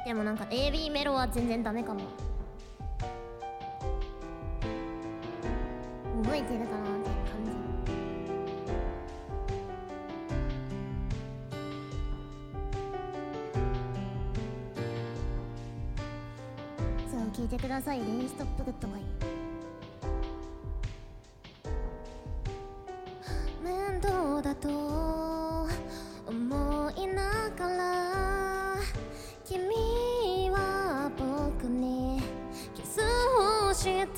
でもなんか AB メロは全然ダメかも。覚えてるかなって感じ。そう聞いてください。レインストップグッドがいい。面倒だと思いながら君は僕にキスをした。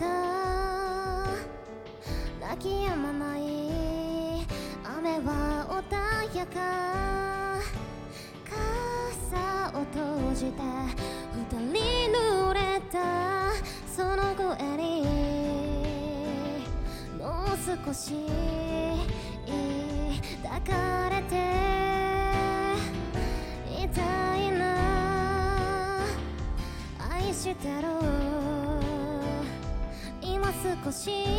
泣き止まない雨は穏やか。傘を閉じて二人濡れたその声にもう少し抱かれていたいな。愛してる今少し